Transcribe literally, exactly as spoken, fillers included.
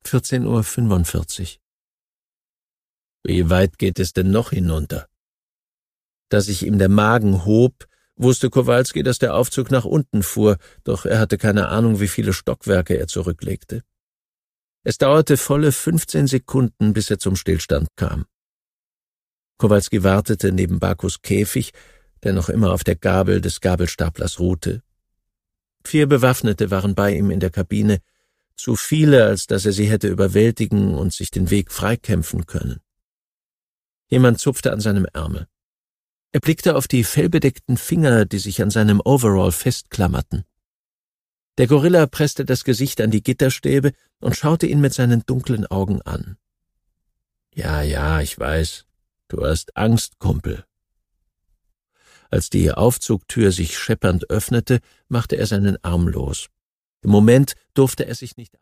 vierzehn Uhr fünfundvierzig. Wie weit geht es denn noch hinunter? Da sich ihm der Magen hob, wusste Kowalski, dass der Aufzug nach unten fuhr, doch er hatte keine Ahnung, wie viele Stockwerke er zurücklegte. Es dauerte volle fünfzehn Sekunden, bis er zum Stillstand kam. Kowalski wartete neben Bakus Käfig, der noch immer auf der Gabel des Gabelstaplers ruhte. Vier Bewaffnete waren bei ihm in der Kabine, zu viele, als dass er sie hätte überwältigen und sich den Weg freikämpfen können. Jemand zupfte an seinem Ärmel. Er blickte auf die fellbedeckten Finger, die sich an seinem Overall festklammerten. Der Gorilla presste das Gesicht an die Gitterstäbe und schaute ihn mit seinen dunklen Augen an. »Ja, ja, ich weiß. Du hast Angst, Kumpel.« Als die Aufzugtür sich scheppernd öffnete, machte er seinen Arm los. Im Moment durfte er sich nicht